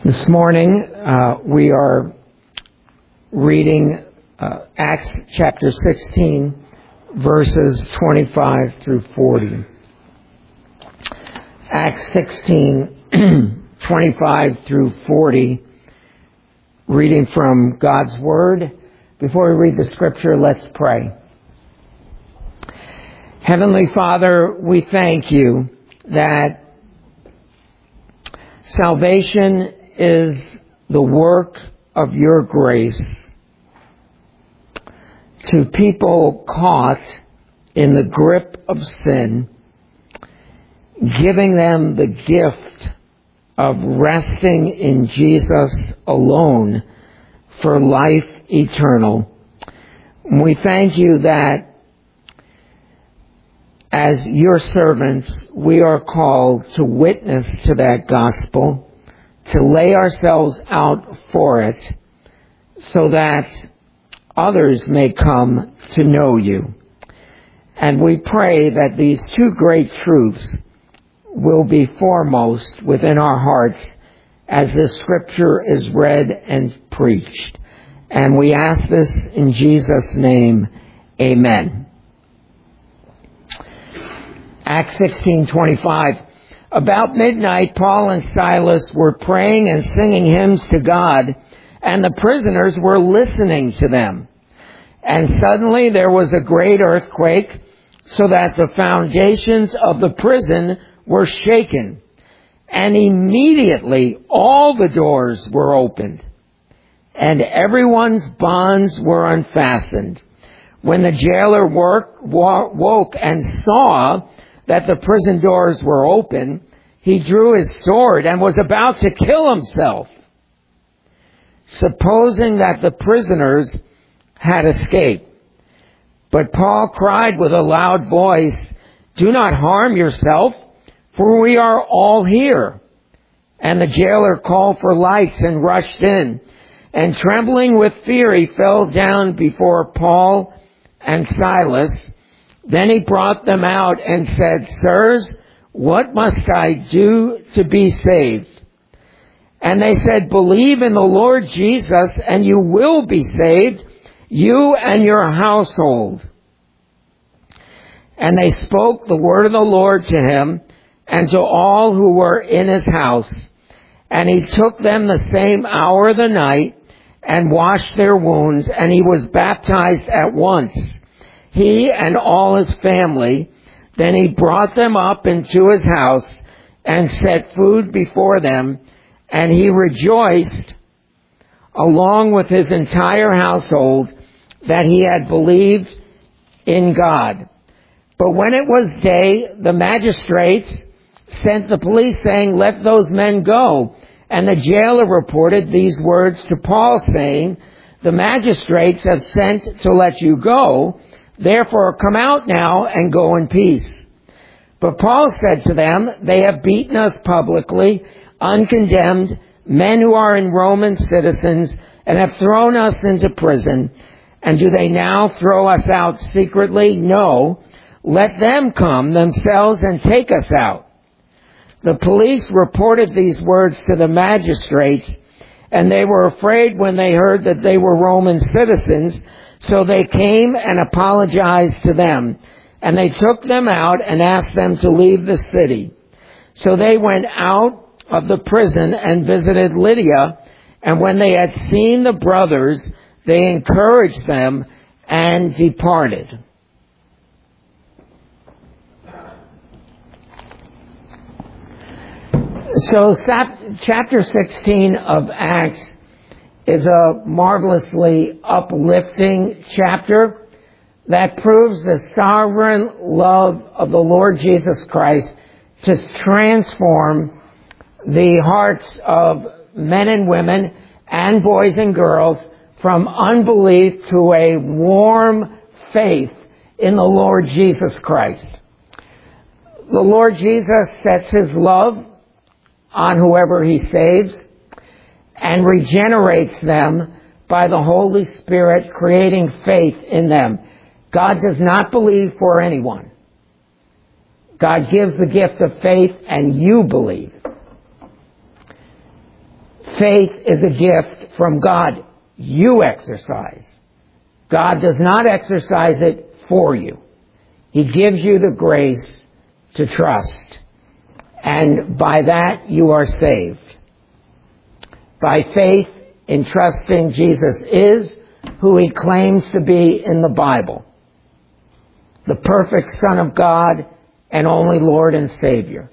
This morning we are reading Acts chapter 16, verses 25 through 40. Acts 16, 25 through 40, reading from God's Word. Before we read the Scripture, let's pray. Heavenly Father, we thank you that salvation is the work of your grace to people caught in the grip of sin, giving them the gift of resting in Jesus alone for life eternal. We thank you that as your servants, we are called to witness to that gospel, to lay ourselves out for it, so that others may come to know you. And we pray that these two great truths will be foremost within our hearts as this scripture is read and preached. And we ask this in Jesus' name, amen. Acts 16:25. About midnight, Paul and Silas were praying and singing hymns to God, and the prisoners were listening to them. And suddenly there was a great earthquake, so that the foundations of the prison were shaken. And immediately all the doors were opened, and everyone's bonds were unfastened. When the jailer woke and saw that the prison doors were open, he drew his sword and was about to kill himself, supposing that the prisoners had escaped. But Paul cried with a loud voice, "Do not harm yourself, for we are all here." And the jailer called for lights and rushed in, and trembling with fear he fell down before Paul and Silas. Then he brought them out and said, "Sirs, what must I do to be saved?" And they said, "Believe in the Lord Jesus, and you will be saved, you and your household." And they spoke the word of the Lord to him and to all who were in his house. And he took them the same hour of the night and washed their wounds, and he was baptized at once, he and all his family. Then he brought them up into his house and set food before them, and he rejoiced along with his entire household that he had believed in God. But when it was day, the magistrates sent the police saying, "Let those men go." And the jailer reported these words to Paul, saying, "The magistrates have sent to let you go. Therefore, come out now and go in peace." But Paul said to them, "They have beaten us publicly, uncondemned, men who are in Roman citizens, and have thrown us into prison. And do they now throw us out secretly? No. Let them come themselves and take us out." The police reported these words to the magistrates, and they were afraid when they heard that they were Roman citizens. So they came and apologized to them, and they took them out and asked them to leave the city. So they went out of the prison and visited Lydia, and when they had seen the brothers, they encouraged them and departed. So chapter 16 of Acts is a marvelously uplifting chapter that proves the sovereign love of the Lord Jesus Christ to transform the hearts of men and women and boys and girls from unbelief to a warm faith in the Lord Jesus Christ. The Lord Jesus sets his love on whoever he saves and regenerates them by the Holy Spirit, creating faith in them. God does not believe for anyone. God gives the gift of faith, and you believe. Faith is a gift from God. You exercise. God does not exercise it for you. He gives you the grace to trust. And by that you are saved. By faith in trusting Jesus is who He claims to be in the Bible. The perfect Son of God and only Lord and Savior.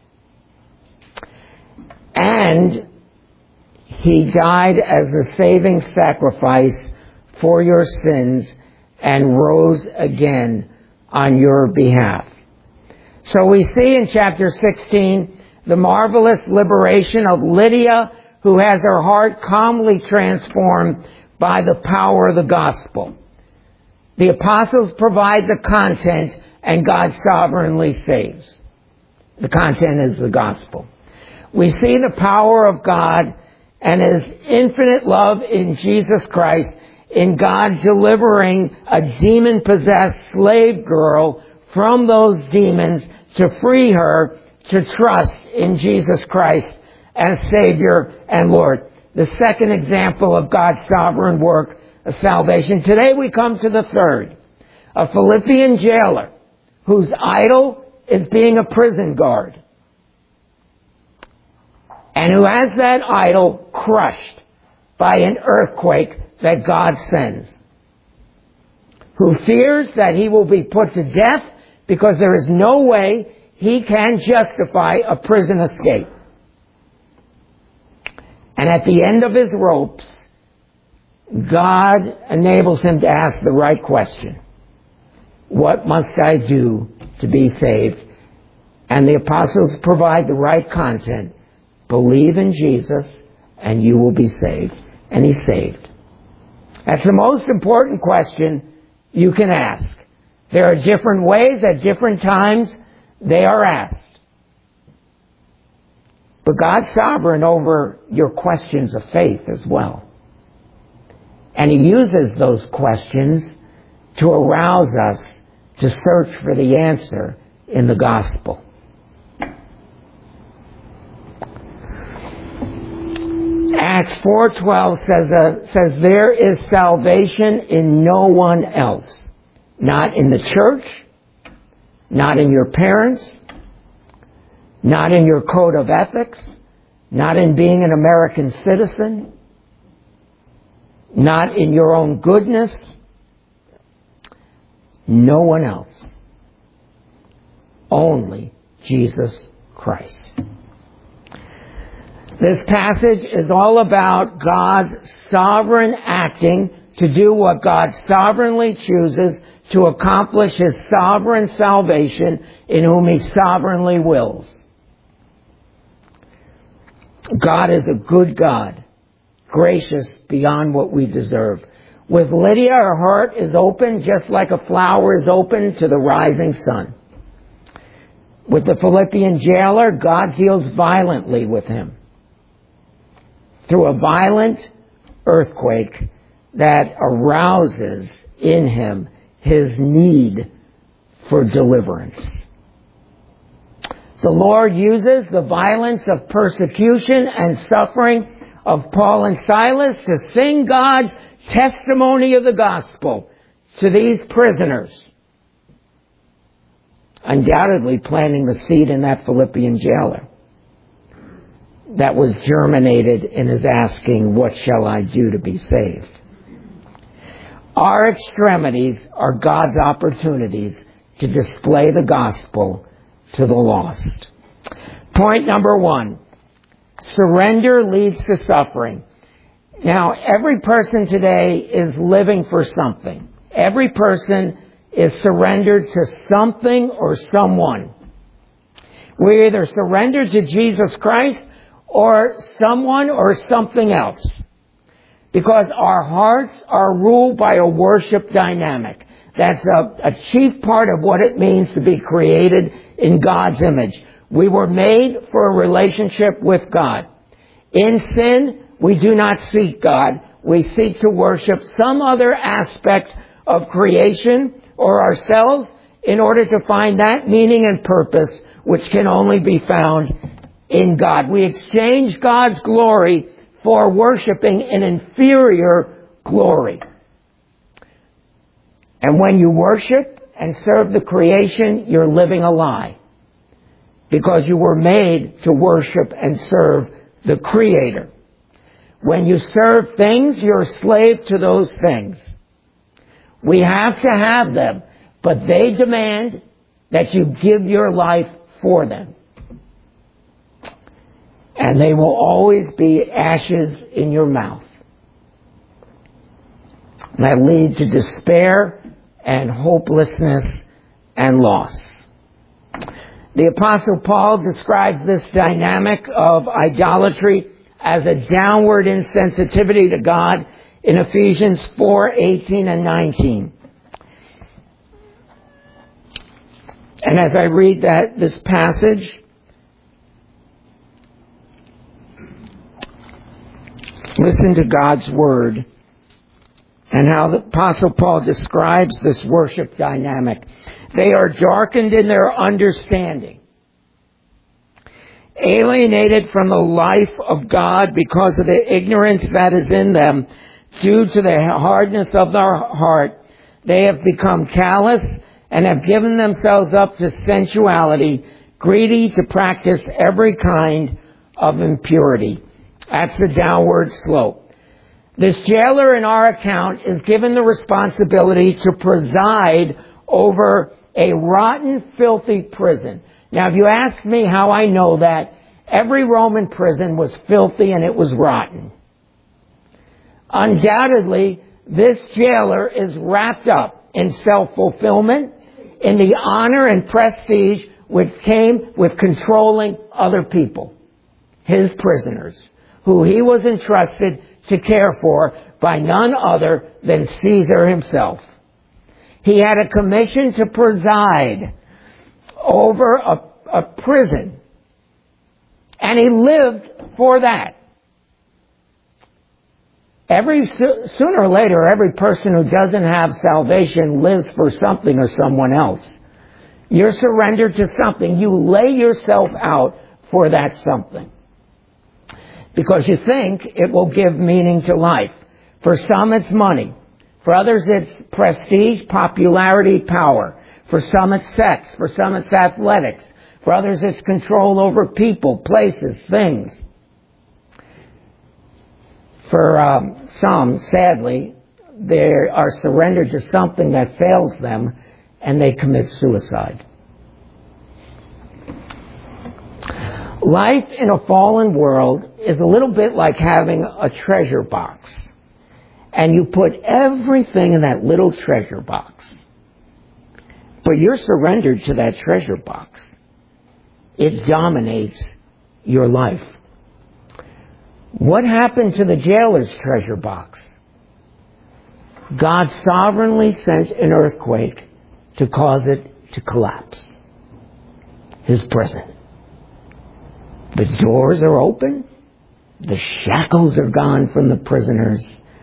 And He died as the saving sacrifice for your sins and rose again on your behalf. So we see in chapter 16 the marvelous liberation of Lydia, who has her heart calmly transformed by the power of the gospel. The apostles provide the content, and God sovereignly saves. The content is the gospel. We see the power of God and His infinite love in Jesus Christ, in God delivering a demon-possessed slave girl from those demons to free her to trust in Jesus Christ as Savior and Lord. The second example of God's sovereign work of salvation. Today we come to the third. A Philippian jailer whose idol is being a prison guard, and who has that idol crushed by an earthquake that God sends. Who fears that he will be put to death because there is no way he can justify a prison escape. And at the end of his ropes, God enables him to ask the right question. What must I do to be saved? And the apostles provide the right content. Believe in Jesus and you will be saved. And he's saved. That's the most important question you can ask. There are different ways at different times they are asked. But God's sovereign over your questions of faith as well. And He uses those questions to arouse us to search for the answer in the gospel. Acts 4:12 says there is salvation in no one else. Not in the church, not in your parents, not in your code of ethics, not in being an American citizen, not in your own goodness. No one else. Only Jesus Christ. This passage is all about God's sovereign acting to do what God sovereignly chooses to accomplish His sovereign salvation in whom He sovereignly wills. God is a good God, gracious beyond what we deserve. With Lydia, her heart is open just like a flower is open to the rising sun. With the Philippian jailer, God deals violently with him through a violent earthquake that arouses in him his need for deliverance. The Lord uses the violence of persecution and suffering of Paul and Silas to sing God's testimony of the gospel to these prisoners, undoubtedly planting the seed in that Philippian jailer that was germinated in his asking, what shall I do to be saved? Our extremities are God's opportunities to display the gospel to the lost. Point number 1, surrender leads to suffering. Now, every person today is living for something. Every person is surrendered to something or someone. We're either surrendered to Jesus Christ or someone or something else. Because our hearts are ruled by a worship dynamic. That's a chief part of what it means to be created in God's image. We were made for a relationship with God. In sin, we do not seek God. We seek to worship some other aspect of creation or ourselves in order to find that meaning and purpose which can only be found in God. We exchange God's glory for worshiping an inferior glory. And when you worship and serve the creation, you're living a lie. Because you were made to worship and serve the Creator. When you serve things, you're a slave to those things. We have to have them, but they demand that you give your life for them. And they will always be ashes in your mouth. That lead to despair and hopelessness and loss. The Apostle Paul describes this dynamic of idolatry as a downward insensitivity to God in Ephesians 4:18 and 19. And as I read this passage, listen to God's Word and how the Apostle Paul describes this worship dynamic. They are darkened in their understanding, alienated from the life of God because of the ignorance that is in them due to the hardness of their heart. They have become callous and have given themselves up to sensuality, greedy to practice every kind of impurity. That's the downward slope. This jailer in our account is given the responsibility to preside over a rotten, filthy prison. Now, if you ask me how I know that, every Roman prison was filthy and it was rotten. Undoubtedly, this jailer is wrapped up in self-fulfillment, in the honor and prestige which came with controlling other people, his prisoners, who he was entrusted to care for by none other than Caesar himself. He had a commission to preside over a prison, and he lived for that. Sooner or later, every person who doesn't have salvation lives for something or someone else. You're surrendered to something. You lay yourself out for that something, because you think it will give meaning to life. For some, it's money. For others, it's prestige, popularity, power. For some, it's sex. For some, it's athletics. For others, it's control over people, places, things. For some, sadly, they are surrendered to something that fails them, and they commit suicide. Life in a fallen world is a little bit like having a treasure box. And you put everything in that little treasure box. But you're surrendered to that treasure box. It dominates your life. What happened to the jailer's treasure box? God sovereignly sent an earthquake to cause it to collapse. His prison. The doors are open. The shackles are gone from the prisoners.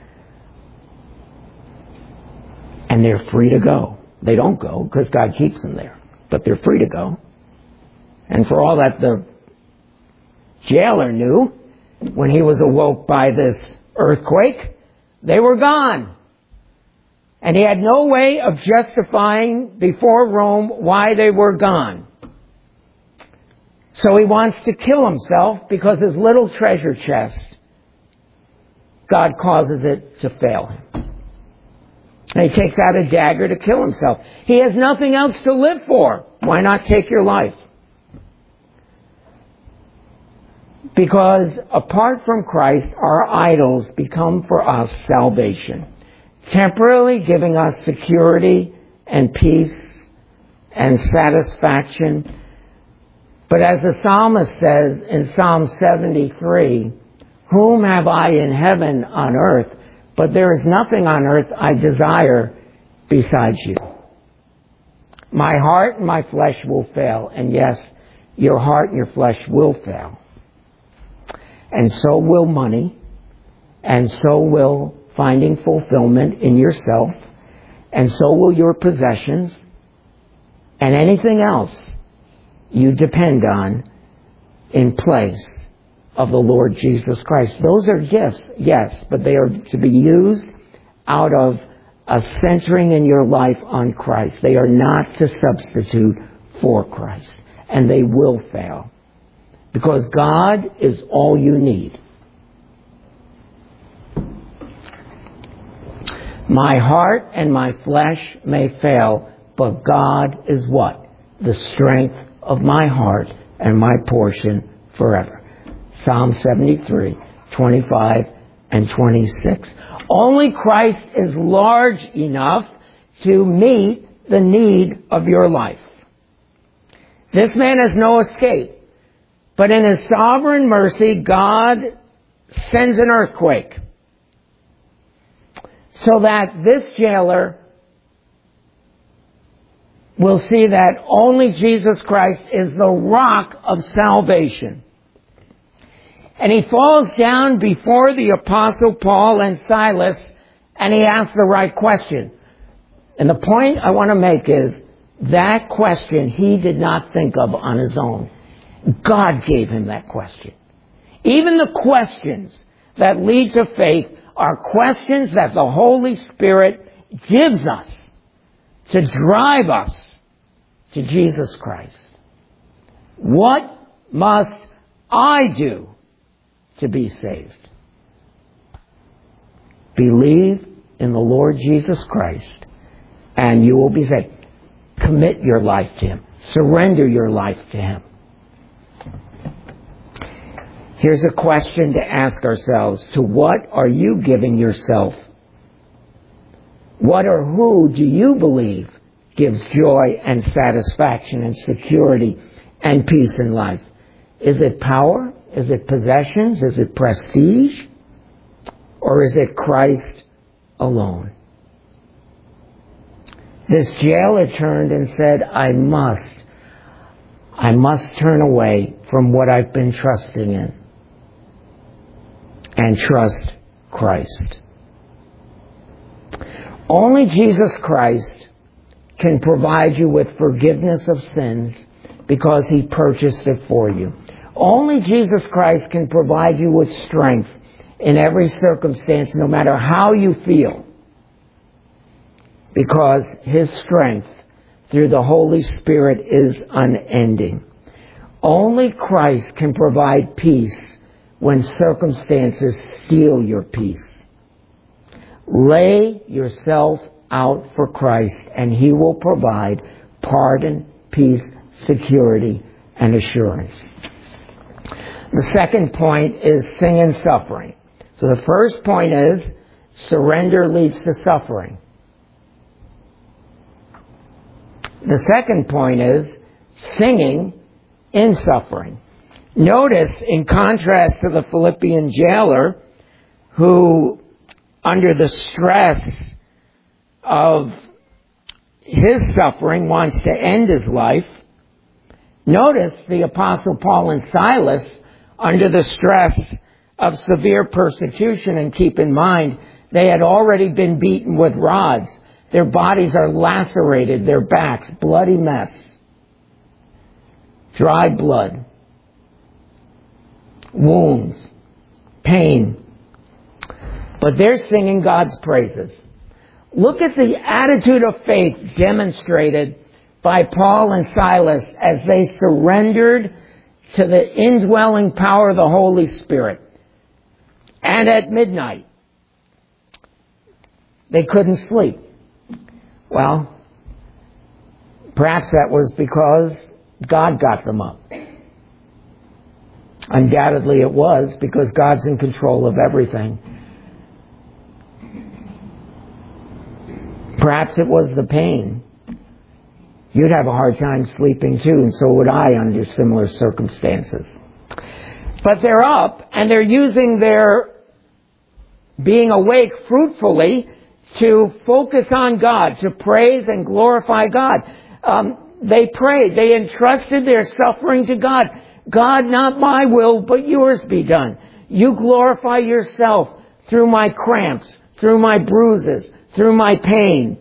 And they're free to go. They don't go because God keeps them there. But they're free to go. And for all that the jailer knew, when he was awoke by this earthquake, they were gone. And he had no way of justifying before Rome why they were gone. So he wants to kill himself because his little treasure chest, God causes it to fail him. And he takes out a dagger to kill himself. He has nothing else to live for. Why not take your life? Because apart from Christ, our idols become for us salvation, temporarily giving us security and peace and satisfaction. But as the psalmist says in Psalm 73, whom have I in heaven on earth? But there is nothing on earth I desire besides you. My heart and my flesh will fail. And yes, your heart and your flesh will fail. And so will money. And so will finding fulfillment in yourself. And so will your possessions. And anything else you depend on in place of the Lord Jesus Christ. Those are gifts, yes, but they are to be used out of a centering in your life on Christ. They are not to substitute for Christ. And they will fail. Because God is all you need. My heart and my flesh may fail, but God is what? The strength of my heart and my portion forever. Psalm 73, 25 and 26. Only Christ is large enough to meet the need of your life. This man has no escape. But in His sovereign mercy, God sends an earthquake so that this jailer will see that only Jesus Christ is the rock of salvation. And he falls down before the Apostle Paul and Silas, and he asks the right question. And the point I want to make is, that question he did not think of on his own. God gave him that question. Even the questions that lead to faith are questions that the Holy Spirit gives us to drive us to Jesus Christ. What must I do to be saved? Believe in the Lord Jesus Christ and you will be saved. Commit your life to Him. Surrender your life to Him. Here's a question to ask ourselves. To what are you giving yourself? What or who do you believe gives joy and satisfaction and security and peace in life? Is it power? Is it possessions? Is it prestige? Or is it Christ alone? This jailer turned and said, I must turn away from what I've been trusting in and trust Christ. Only Jesus Christ can provide you with forgiveness of sins because He purchased it for you. Only Jesus Christ can provide you with strength in every circumstance, no matter how you feel, because His strength through the Holy Spirit is unending. Only Christ can provide peace when circumstances steal your peace. Lay yourself out for Christ and He will provide pardon, peace, security, and assurance. The second point is sin and suffering. So the first point is surrender leads to suffering. The second point is singing in suffering. Notice, in contrast to the Philippian jailer, who, under the stress of his suffering, wants to end his life, notice the Apostle Paul and Silas, under the stress of severe persecution, and keep in mind, they had already been beaten with rods. Their bodies are lacerated, their backs, bloody mess. Dry blood. Wounds. Pain. But they're singing God's praises. Look at the attitude of faith demonstrated by Paul and Silas as they surrendered to the indwelling power of the Holy Spirit. And at midnight, they couldn't sleep. Well, perhaps that was because God got them up. Undoubtedly it was, because God's in control of everything. Perhaps it was the pain. You'd have a hard time sleeping too, and so would I under similar circumstances. But they're up, and they're using their being awake fruitfully to focus on God, to praise and glorify God. They prayed. They entrusted their suffering to God. God, not my will, but yours be done. You glorify yourself through my cramps, through my bruises, through my pain,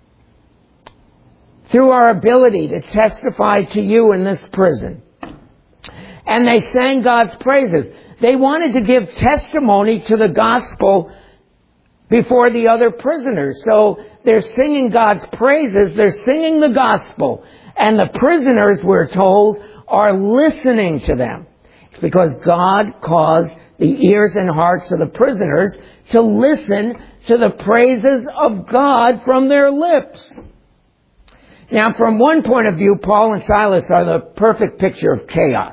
through our ability to testify to you in this prison. And they sang God's praises. They wanted to give testimony to the gospel before the other prisoners. So they're singing God's praises. They're singing the gospel. And the prisoners, we're told, are listening to them. It's because God caused the ears and hearts of the prisoners to listen to the praises of God from their lips. Now, from one point of view, Paul and Silas are the perfect picture of chaos.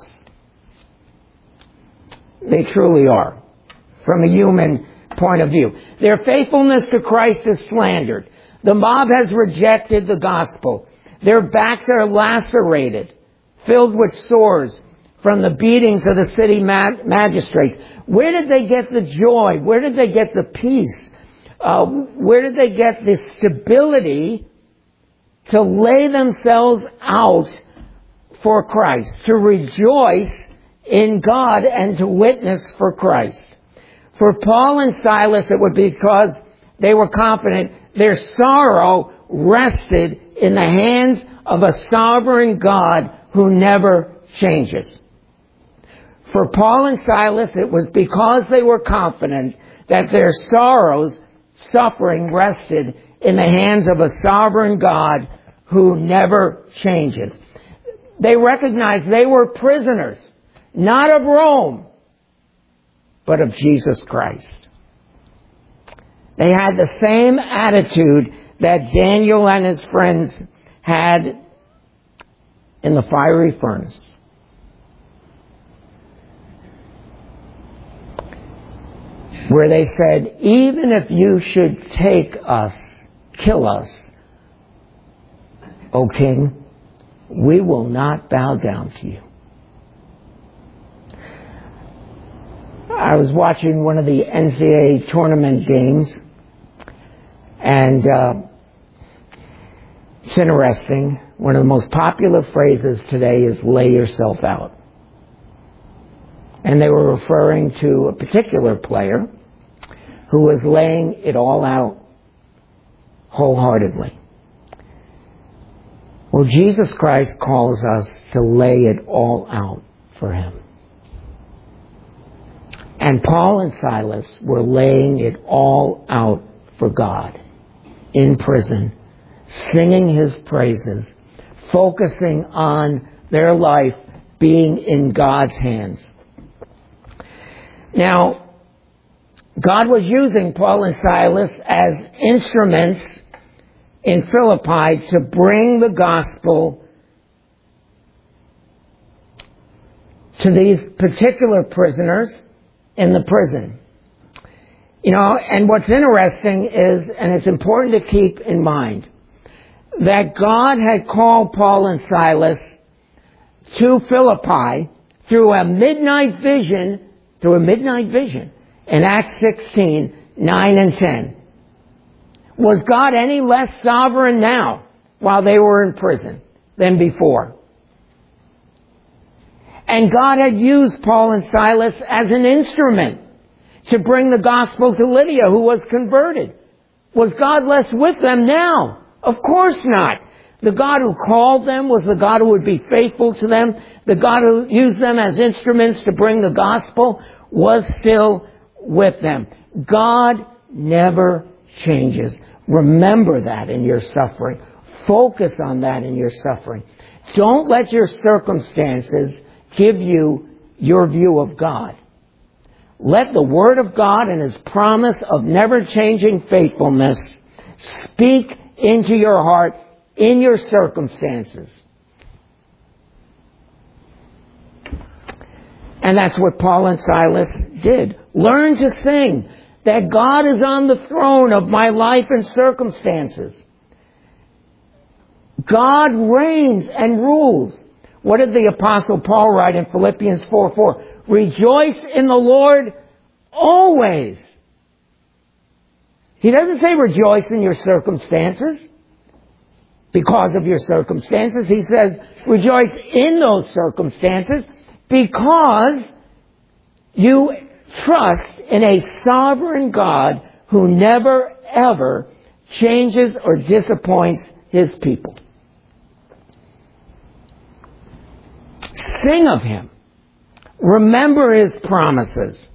They truly are, from a human point of view. Their faithfulness to Christ is slandered. The mob has rejected the gospel. Their backs are lacerated, filled with sores from the beatings of the city magistrates. Where did they get the joy? Where did they get the peace? Where did they get the stability to lay themselves out for Christ, to rejoice in God and to witness for Christ? For Paul and Silas, it would be because they were confident their sorrow rested in the hands of a sovereign God who never changes. For Paul and Silas, it was because they were confident that their suffering rested in the hands of a sovereign God who never changes. They recognized they were prisoners, not of Rome, but of Jesus Christ. They had the same attitude that Daniel and his friends had in the fiery furnace. Where they said, even if you should take us, kill us, O King, we will not bow down to you. I was watching one of the NCAA tournament games, and it's interesting. One of the most popular phrases today is lay yourself out. And they were referring to a particular player who was laying it all out wholeheartedly. Well, Jesus Christ calls us to lay it all out for Him. And Paul and Silas were laying it all out for God in prison, singing His praises, focusing on their life being in God's hands. Now, God was using Paul and Silas as instruments in Philippi to bring the gospel to these particular prisoners in the prison. You know, and what's interesting is, and it's important to keep in mind, that God had called Paul and Silas to Philippi through a midnight vision in Acts 16, 9 and 10. Was God any less sovereign now while they were in prison than before? And God had used Paul and Silas as an instrument to bring the gospel to Lydia, who was converted. Was God less with them now? Of course not. The God who called them was the God who would be faithful to them. The God who used them as instruments to bring the gospel was still with them. God never changes. Remember that in your suffering. Focus on that in your suffering. Don't let your circumstances give you your view of God. Let the Word of God and His promise of never-changing faithfulness speak into your heart in your circumstances. And that's what Paul and Silas did. Learn to sing that God is on the throne of my life and circumstances. God reigns and rules. What did the Apostle Paul write in Philippians 4:4? Rejoice in the Lord always. He doesn't say rejoice in your circumstances because of your circumstances. He says rejoice in those circumstances because you trust in a sovereign God who never, ever changes or disappoints His people. Sing of Him. Remember His promises.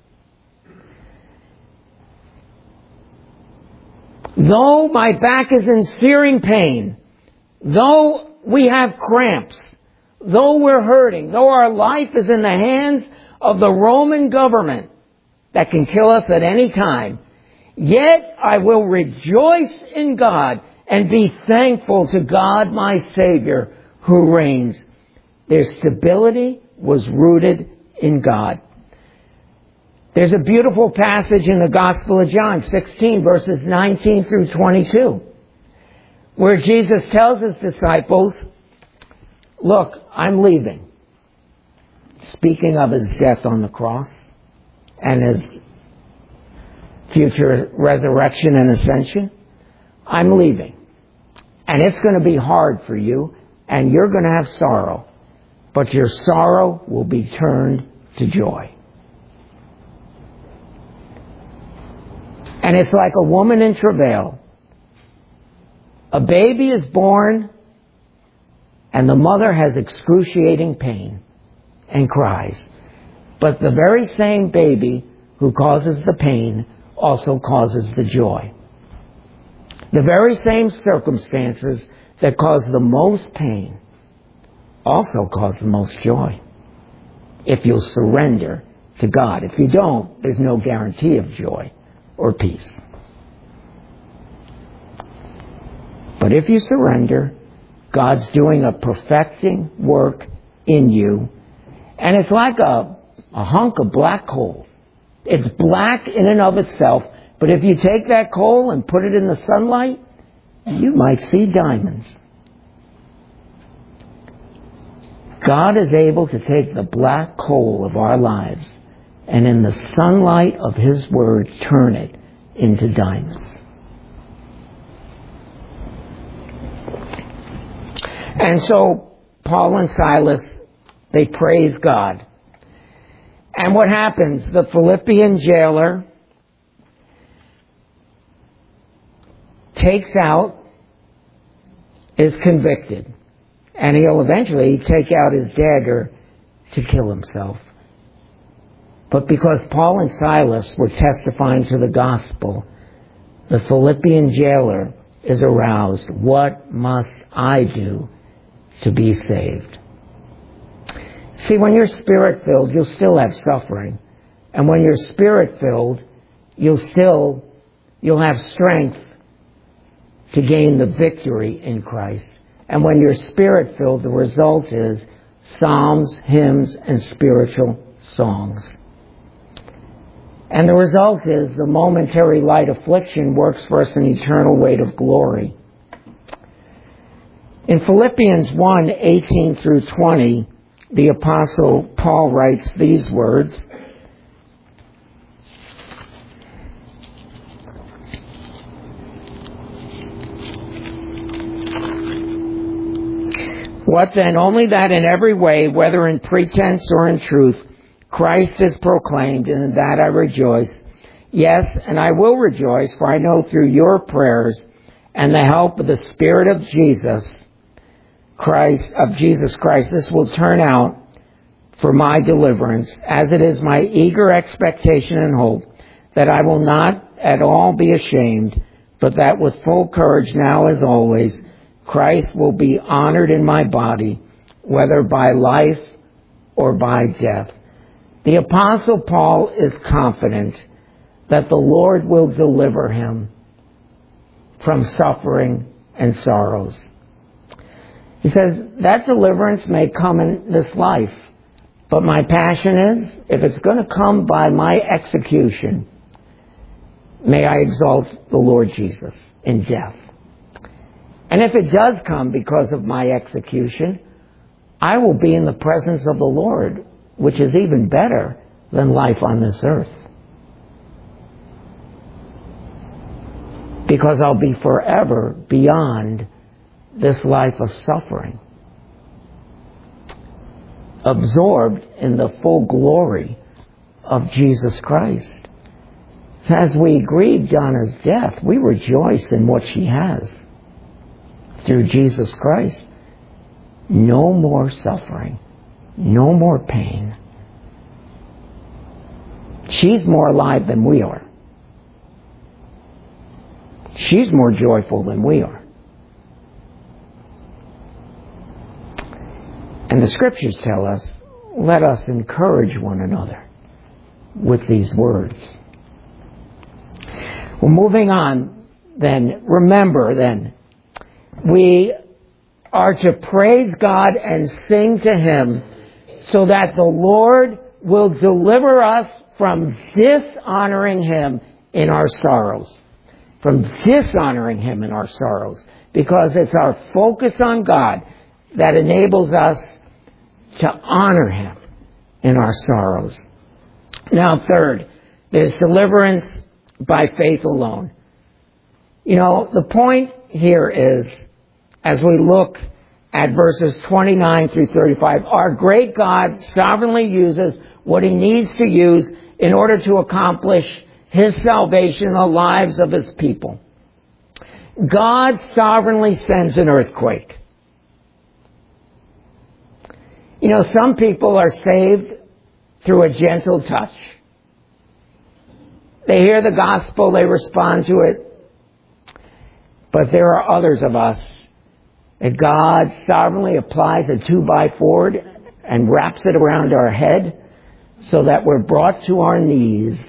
Though my back is in searing pain, though we have cramps, though we're hurting, though our life is in the hands of the Roman government that can kill us at any time, yet I will rejoice in God and be thankful to God my Savior who reigns. Their stability was rooted in God. There's a beautiful passage in the Gospel of John, 16, verses 19 through 22, where Jesus tells His disciples, look, I'm leaving. Speaking of His death on the cross and His future resurrection and ascension, I'm leaving. And it's going to be hard for you, and you're going to have sorrow. But your sorrow will be turned to joy. And it's like a woman in travail. A baby is born, and the mother has excruciating pain and cries. But the very same baby who causes the pain also causes the joy. The very same circumstances that cause the most pain also cause the most joy, if you'll surrender to God. If you don't, there's no guarantee of joy or peace. But if you surrender, God's doing a perfecting work in you, and it's like a hunk of black coal. It's black in and of itself, but if you take that coal and put it in the sunlight, you might see diamonds. God is able to take the black coal of our lives and in the sunlight of His Word turn it into diamonds. And so Paul and Silas, they praise God. And what happens? The Philippian jailer is convicted. And he'll eventually take out his dagger to kill himself. But because Paul and Silas were testifying to the gospel, the Philippian jailer is aroused. What must I do to be saved? See, when you're Spirit-filled, you'll still have suffering. And when you're Spirit-filled, you'll have strength to gain the victory in Christ. And when you're Spirit-filled, the result is psalms, hymns, and spiritual songs. And the result is the momentary light affliction works for us an eternal weight of glory. In Philippians 1:18 through 20, the Apostle Paul writes these words, What then? Only that in every way, whether in pretense or in truth, Christ is proclaimed, and in that I rejoice. Yes, and I will rejoice, for I know through your prayers and the help of the Spirit of Jesus Christ, this will turn out for my deliverance, as it is my eager expectation and hope that I will not at all be ashamed, but that with full courage now as always, Christ will be honored in my body, whether by life or by death. The Apostle Paul is confident that the Lord will deliver him from suffering and sorrows. He says, that deliverance may come in this life, but my passion is, if it's going to come by my execution, may I exalt the Lord Jesus in death. And if it does come because of my execution, I will be in the presence of the Lord, which is even better than life on this earth. Because I'll be forever beyond this life of suffering, absorbed in the full glory of Jesus Christ. As we grieve Donna's death, we rejoice in what she has. Through Jesus Christ, no more suffering, no more pain, She's more alive than we are. She's more joyful than we are. And the scriptures tell us, let us encourage one another with these words. Well, moving on then, remember then, we are to praise God and sing to Him so that the Lord will deliver us from dishonoring Him in our sorrows. From dishonoring Him in our sorrows. Because it's our focus on God that enables us to honor Him in our sorrows. Now, third, there's deliverance by faith alone. You know, the point here is, as we look at verses 29 through 35, our great God sovereignly uses what He needs to use in order to accomplish His salvation in the lives of His people. God sovereignly sends an earthquake. You know, some people are saved through a gentle touch. They hear the gospel, they respond to it. But there are others of us that God sovereignly applies a 2x4 and wraps it around our head so that we're brought to our knees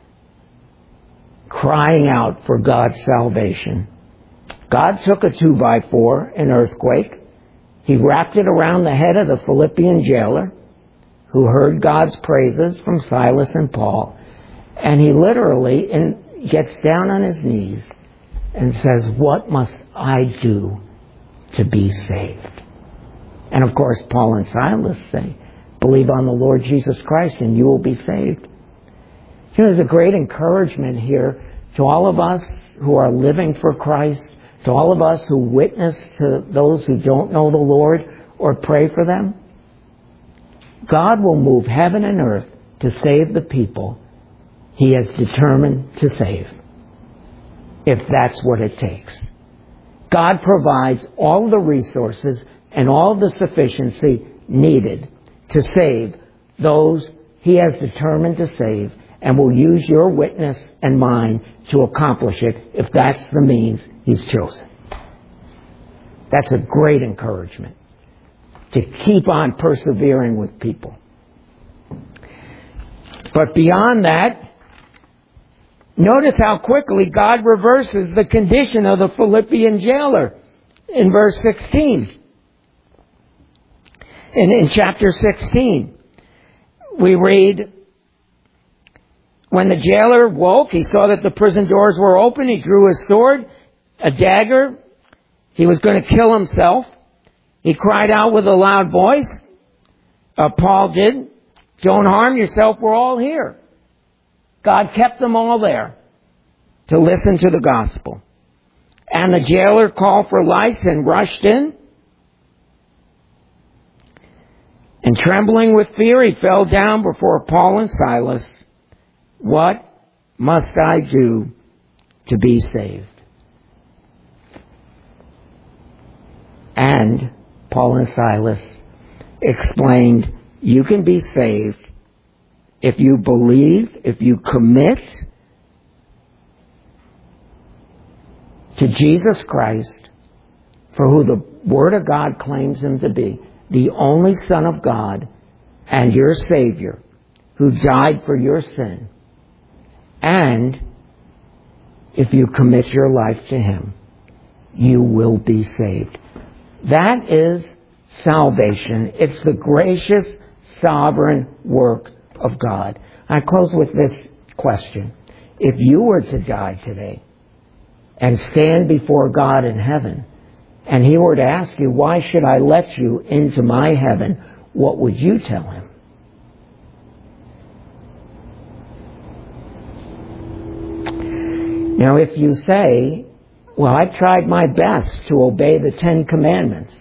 crying out for God's salvation. God took a 2x4, an earthquake. He wrapped it around the head of the Philippian jailer who heard God's praises from Silas and Paul. And he literally gets down on his knees and says, what must I do to be saved? And of course, Paul and Silas say, believe on the Lord Jesus Christ and you will be saved. You know, there's a great encouragement here to all of us who are living for Christ, to all of us who witness to those who don't know the Lord or pray for them. God will move heaven and earth to save the people He has determined to save, if that's what it takes. God provides all the resources and all the sufficiency needed to save those He has determined to save, and will use your witness and mine to accomplish it if that's the means He's chosen. That's a great encouragement to keep on persevering with people. But beyond that, notice how quickly God reverses the condition of the Philippian jailer in verse 16. In chapter 16, we read, when the jailer woke, he saw that the prison doors were open. He drew his sword, a dagger. He was going to kill himself. He cried out with a loud voice. Paul did. Don't harm yourself. We're all here. God kept them all there to listen to the gospel. And the jailer called for lights and rushed in. And trembling with fear, he fell down before Paul and Silas. What must I do to be saved? And Paul and Silas explained, you can be saved if you believe, if you commit to Jesus Christ, for who the Word of God claims Him to be, the only Son of God and your Savior, who died for your sin. And if you commit your life to Him, you will be saved. That is salvation. It's the gracious, sovereign work of God. I close with this question. If you were to die today and stand before God in heaven, and He were to ask you, why should I let you into my heaven? What would you tell Him? Now, if you say, well, I've tried my best to obey the 10 Commandments,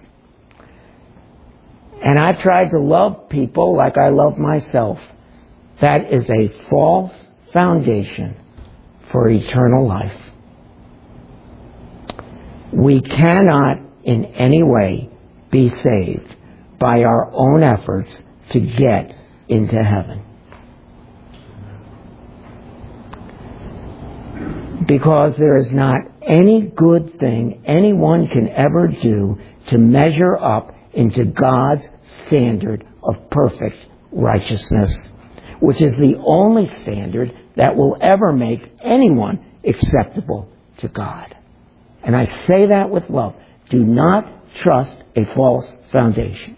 and I've tried to love people like I love myself, that is a false foundation for eternal life. We cannot in any way be saved by our own efforts to get into heaven. because there is not any good thing anyone can ever do to measure up into God's standard of perfect righteousness, which is the only standard that will ever make anyone acceptable to God. And I say that with love. Do not trust a false foundation.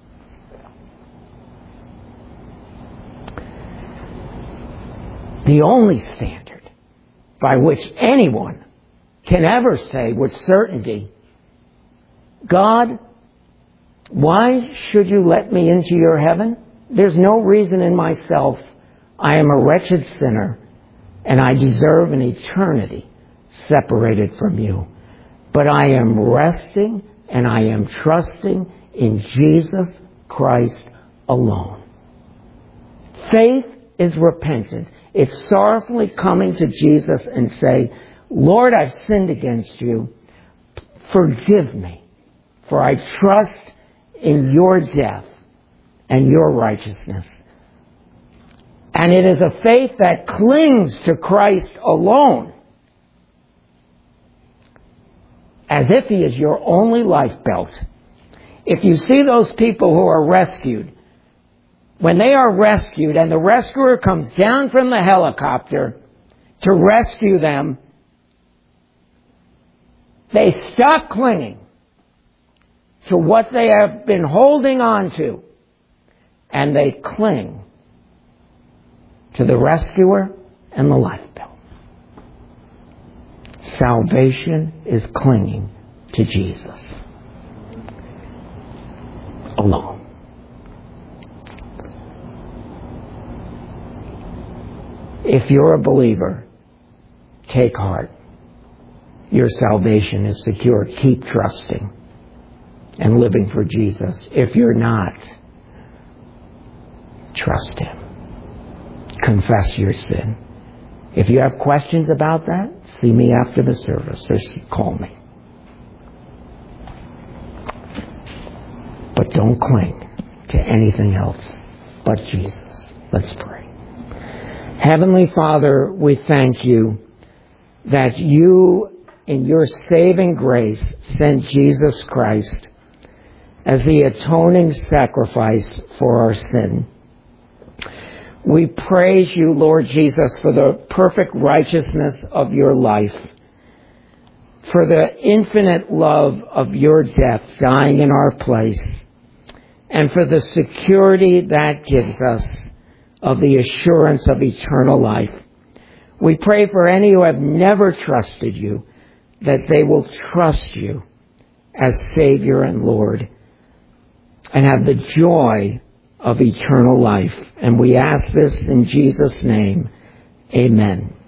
The only standard by which anyone can ever say with certainty, God, why should you let me into your heaven? There's no reason in myself. I am a wretched sinner, and I deserve an eternity separated from you. But I am resting and I am trusting in Jesus Christ alone. Faith is repentant. It's sorrowfully coming to Jesus and say, Lord, I've sinned against you. Forgive me, for I trust in your death and your righteousness. And it is a faith that clings to Christ alone, as if he is your only life belt. If you see those people who are rescued, when they are rescued and the rescuer comes down from the helicopter to rescue them, they stop clinging to what they have been holding on to, and they cling to the rescuer and the life belt. Salvation is clinging to Jesus alone. If you're a believer, take heart. Your salvation is secure. Keep trusting and living for Jesus. If you're not, trust him. Confess your sin. If you have questions about that, see me after the service or call me. But don't cling to anything else but Jesus. Let's pray. Heavenly Father, we thank you that you, in your saving grace, sent Jesus Christ as the atoning sacrifice for our sin. We praise you, Lord Jesus, for the perfect righteousness of your life, for the infinite love of your death, dying in our place, and for the security that gives us of the assurance of eternal life. We pray for any who have never trusted you, that they will trust you as Savior and Lord and have the joy of eternal life. And we ask this in Jesus' name. Amen.